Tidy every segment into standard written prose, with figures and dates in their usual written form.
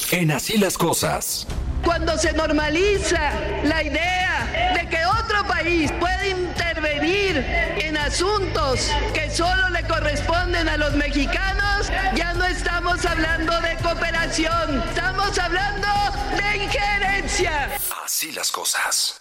En Así las Cosas. Cuando se normaliza la idea de que otro país puede intervenir en asuntos que solo le corresponden a los mexicanos, ya no estamos hablando de cooperación, estamos hablando de injerencia. Así las cosas.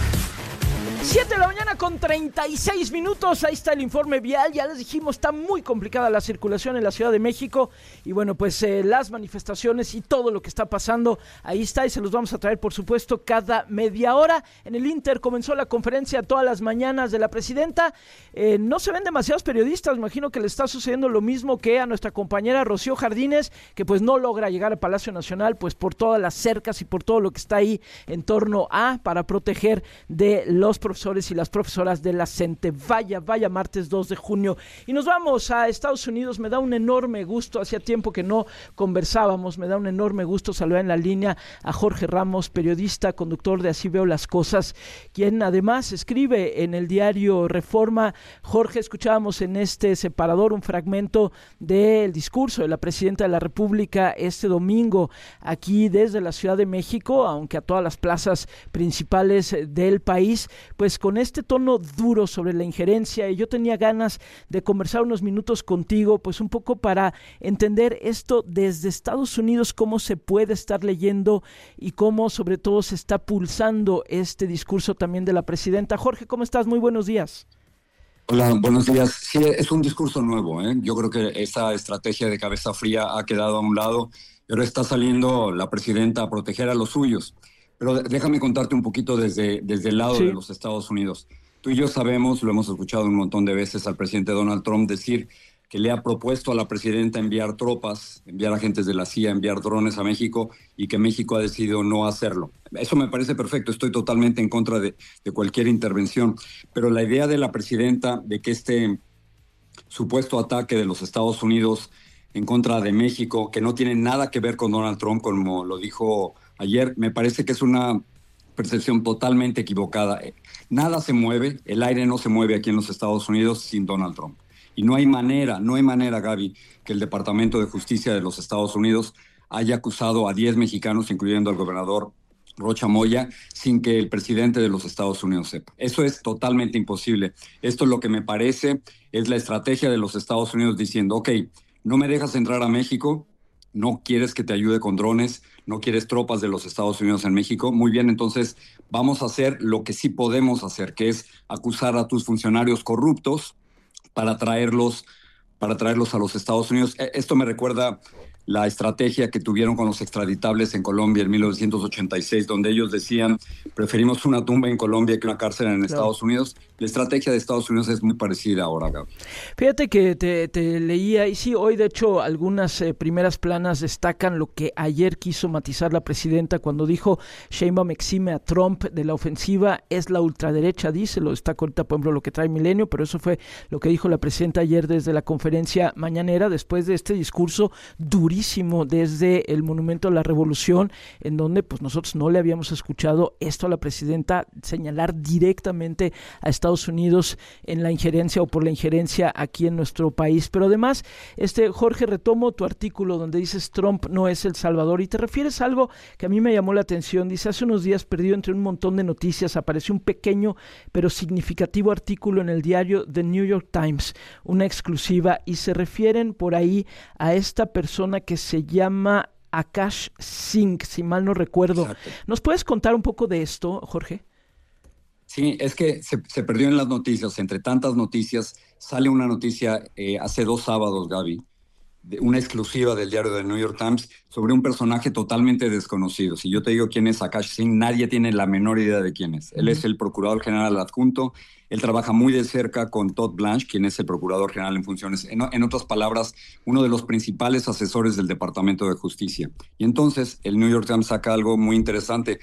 7 de la mañana con 36 minutos, ahí está el informe vial, ya les dijimos, está muy complicada la circulación en la Ciudad de México y bueno, pues las manifestaciones y todo lo que está pasando, ahí está y se los vamos a traer por supuesto cada media hora. En el Inter comenzó la conferencia todas las mañanas de la presidenta, no se ven demasiados periodistas, imagino que le está sucediendo lo mismo que a nuestra compañera Rocío Jardines, que pues no logra llegar al Palacio Nacional pues por todas las cercas y por todo lo que está ahí en torno a, para proteger de los profesores y las profesoras de la CENTE. Vaya martes 2 de junio. Y nos vamos a Estados Unidos. Me da un enorme gusto, hacía tiempo que no conversábamos, me da un enorme gusto saludar en la línea a Jorge Ramos, periodista, conductor de Así Veo las Cosas, quien además escribe en el diario Reforma. Jorge, escuchábamos en este separador un fragmento del discurso de la presidenta de la República este domingo aquí desde la Ciudad de México, aunque a todas las plazas principales del país, pues con este tono duro sobre la injerencia, y yo tenía ganas de conversar unos minutos contigo, pues un poco para entender esto desde Estados Unidos, cómo se puede estar leyendo y cómo sobre todo se está pulsando este discurso también de la presidenta. Jorge, ¿cómo estás? Muy buenos días. Hola, buenos días. Sí, es un discurso nuevo, ¿eh? Yo creo que esa estrategia de cabeza fría ha quedado a un lado, pero está saliendo la presidenta a proteger a los suyos. Pero déjame contarte un poquito desde el lado de los Estados Unidos. Tú y yo sabemos, lo hemos escuchado un montón de veces al presidente Donald Trump decir que le ha propuesto a la presidenta enviar tropas, enviar agentes de la CIA, enviar drones a México, y que México ha decidido no hacerlo. Eso me parece perfecto, estoy totalmente en contra de cualquier intervención. Pero la idea de la presidenta de que este supuesto ataque de los Estados Unidos en contra de México, que no tiene nada que ver con Donald Trump, como lo dijo ayer, me parece que es una percepción totalmente equivocada. Nada se mueve, el aire no se mueve aquí en los Estados Unidos sin Donald Trump. Y no hay manera, Gaby, que el Departamento de Justicia de los Estados Unidos haya acusado a 10 mexicanos, incluyendo al gobernador Rocha Moya, sin que el presidente de los Estados Unidos sepa. Eso es totalmente imposible. Esto es lo que me parece, es la estrategia de los Estados Unidos diciendo, ok, no me dejas entrar a México, no quieres que te ayude con drones, no quieres tropas de los Estados Unidos en México. Muy bien, entonces vamos a hacer lo que sí podemos hacer, que es acusar a tus funcionarios corruptos para traerlos a los Estados Unidos. Esto me recuerda la estrategia que tuvieron con los extraditables en Colombia en 1986, donde ellos decían, preferimos una tumba en Colombia que una cárcel en Estados Unidos. La estrategia de Estados Unidos es muy parecida ahora, Gaby. Fíjate que te leía, y sí, hoy de hecho algunas primeras planas destacan lo que ayer quiso matizar la presidenta cuando dijo Sheinbaum exime a Trump de la ofensiva, es la ultraderecha, dice, lo destaca ahorita por ejemplo lo que trae Milenio, pero eso fue lo que dijo la presidenta ayer desde la conferencia mañanera, después de este discurso durísimo desde el Monumento a la Revolución, en donde pues nosotros no le habíamos escuchado esto a la presidenta señalar directamente a Estados Unidos en la injerencia o por la injerencia aquí en nuestro país. Pero además, Jorge, retomo tu artículo donde dices Trump no es el Salvador y te refieres a algo que a mí me llamó la atención. Dice, hace unos días perdido entre un montón de noticias apareció un pequeño pero significativo artículo en el diario The New York Times, una exclusiva, y se refieren por ahí a esta persona que se llama Akash Singh, si mal no recuerdo. Exacto. ¿Nos puedes contar un poco de esto, Jorge? Sí, es que se perdió en las noticias. Entre tantas noticias, sale una noticia hace 2 sábados, Gaby, una exclusiva del diario The New York Times sobre un personaje totalmente desconocido. Si yo te digo quién es Akash Singh, nadie tiene la menor idea de quién es. Él es el procurador general adjunto. Él trabaja muy de cerca con Todd Blanche, quien es el procurador general en funciones. En otras palabras, uno de los principales asesores del Departamento de Justicia. Y entonces el New York Times saca algo muy interesante.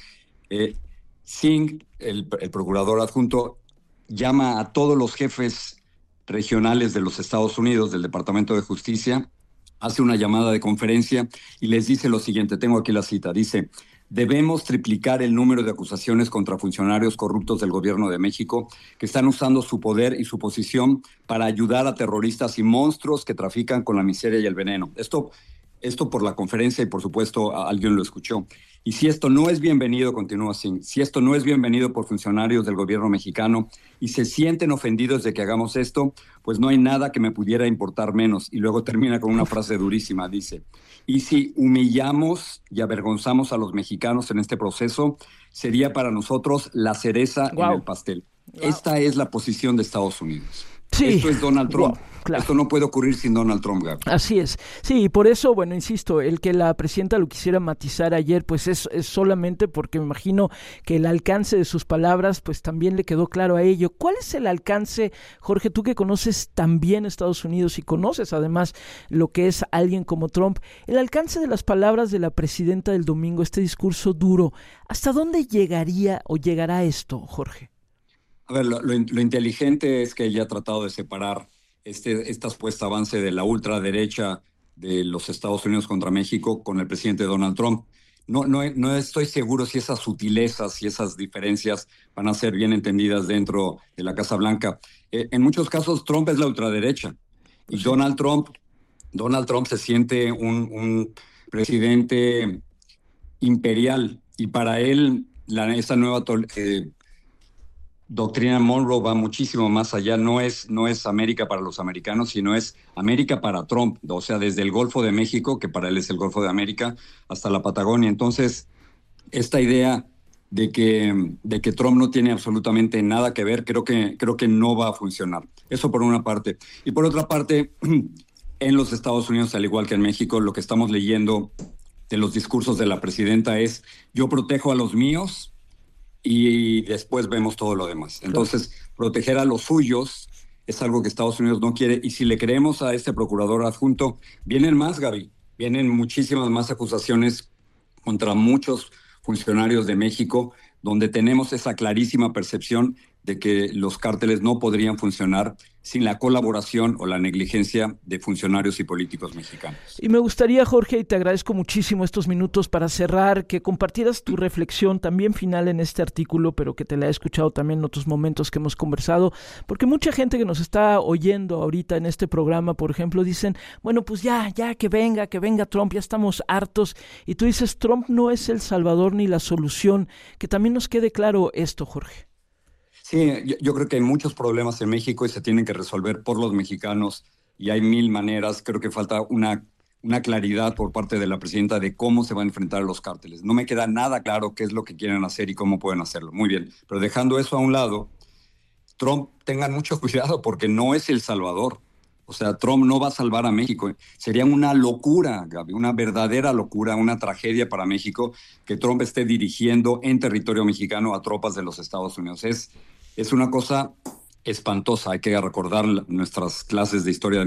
Singh, el procurador adjunto, llama a todos los jefes regionales de los Estados Unidos, del Departamento de Justicia, hace una llamada de conferencia y les dice lo siguiente, tengo aquí la cita, dice: debemos triplicar el número de acusaciones contra funcionarios corruptos del gobierno de México que están usando su poder y su posición para ayudar a terroristas y monstruos que trafican con la miseria y el veneno. Esto Esto por la conferencia y por supuesto alguien lo escuchó. Y si esto no es bienvenido, continúa así, si esto no es bienvenido por funcionarios del gobierno mexicano y se sienten ofendidos de que hagamos esto, pues no hay nada que me pudiera importar menos. Y luego termina con una frase durísima, dice, y si humillamos y avergonzamos a los mexicanos en este proceso, sería para nosotros la cereza en el pastel. Esta es la posición de Estados Unidos. Sí. Esto es Donald Trump. Claro. Esto no puede ocurrir sin Donald Trump, Gaby. Así es. Sí, y por eso, bueno, insisto, el que la presidenta lo quisiera matizar ayer, pues es solamente porque me imagino que el alcance de sus palabras, pues también le quedó claro a ello. ¿Cuál es el alcance, Jorge, tú que conoces también Estados Unidos y conoces además lo que es alguien como Trump, el alcance de las palabras de la presidenta del domingo, este discurso duro, ¿hasta dónde llegaría o llegará esto, Jorge? A ver, lo inteligente es que ella ha tratado de separar esta supuesta avance de la ultraderecha de los Estados Unidos contra México con el presidente Donald Trump. No estoy seguro si esas sutilezas y esas diferencias van a ser bien entendidas dentro de la Casa Blanca. En muchos casos Trump es la ultraderecha y sí. Donald Trump se siente un presidente imperial y para él esa nueva doctrina Monroe va muchísimo más allá, no es América para los americanos, sino es América para Trump, o sea, desde el Golfo de México, que para él es el Golfo de América, hasta la Patagonia. Entonces, esta idea de que Trump no tiene absolutamente nada que ver, creo que no va a funcionar. Eso por una parte. Y por otra parte, en los Estados Unidos, al igual que en México, lo que estamos leyendo de los discursos de la presidenta es: yo protejo a los míos, y después vemos todo lo demás. Entonces, proteger a los suyos es algo que Estados Unidos no quiere. Y si le creemos a este procurador adjunto, vienen más, Gaby. Vienen muchísimas más acusaciones contra muchos funcionarios de México, donde tenemos esa clarísima percepción de que los cárteles no podrían funcionar sin la colaboración o la negligencia de funcionarios y políticos mexicanos. Y me gustaría, Jorge, y te agradezco muchísimo estos minutos para cerrar, que compartieras tu reflexión también final en este artículo, pero que te la he escuchado también en otros momentos que hemos conversado, porque mucha gente que nos está oyendo ahorita en este programa, por ejemplo, dicen, bueno, pues ya que venga Trump, ya estamos hartos, y tú dices, Trump no es el salvador ni la solución, que también nos quede claro esto, Jorge. Sí, yo creo que hay muchos problemas en México y se tienen que resolver por los mexicanos y hay mil maneras. Creo que falta una claridad por parte de la presidenta de cómo se va a enfrentar a los cárteles. No me queda nada claro qué es lo que quieren hacer y cómo pueden hacerlo. Muy bien, pero dejando eso a un lado, Trump, tengan mucho cuidado porque no es el salvador. O sea, Trump no va a salvar a México. Sería una locura, Gaby, una verdadera locura, una tragedia para México que Trump esté dirigiendo en territorio mexicano a tropas de los Estados Unidos. Es una cosa espantosa. Hay que recordar nuestras clases de historia de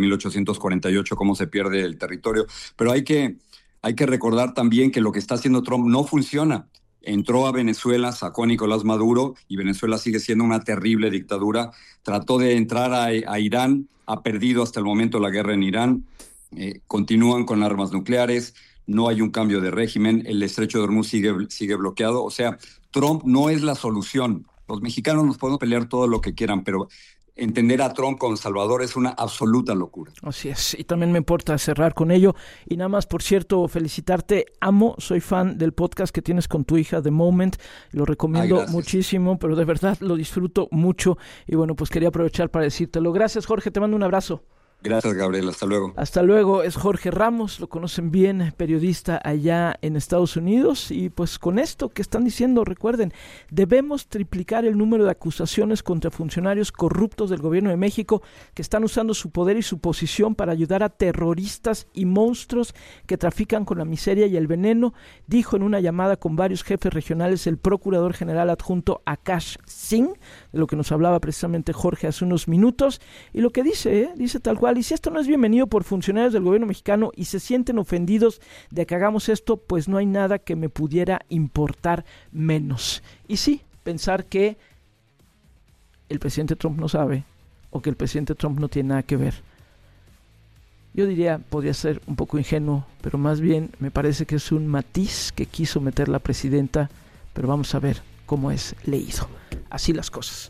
1848, cómo se pierde el territorio. Pero hay que recordar también que lo que está haciendo Trump no funciona. Entró a Venezuela, sacó a Nicolás Maduro y Venezuela sigue siendo una terrible dictadura. Trató de entrar a Irán, ha perdido hasta el momento la guerra en Irán. Continúan con armas nucleares, no hay un cambio de régimen, el estrecho de Hormuz sigue bloqueado. O sea, Trump no es la solución. Los mexicanos nos podemos pelear todo lo que quieran, pero entender a Trump como salvador es una absoluta locura. Así es, y también me importa cerrar con ello. Y nada más, por cierto, felicitarte. Soy fan del podcast que tienes con tu hija, The Moment. Lo recomiendo muchísimo, pero de verdad lo disfruto mucho. Y bueno, pues quería aprovechar para decírtelo. Gracias, Jorge, te mando un abrazo. Gracias, Gabriel. Hasta luego. Hasta luego. Es Jorge Ramos, lo conocen bien, periodista allá en Estados Unidos. Y pues con esto que están diciendo, recuerden, debemos triplicar el número de acusaciones contra funcionarios corruptos del gobierno de México que están usando su poder y su posición para ayudar a terroristas y monstruos que trafican con la miseria y el veneno, dijo en una llamada con varios jefes regionales el procurador general adjunto Akash Singh, de lo que nos hablaba precisamente Jorge hace unos minutos. Y lo que dice tal cual: y si esto no es bienvenido por funcionarios del gobierno mexicano y se sienten ofendidos de que hagamos esto, pues no hay nada que me pudiera importar menos. Y sí, pensar que el presidente Trump no sabe o que el presidente Trump no tiene nada que ver. Yo diría, podría ser un poco ingenuo, pero más bien me parece que es un matiz que quiso meter la presidenta, pero vamos a ver cómo es leído. Así las cosas.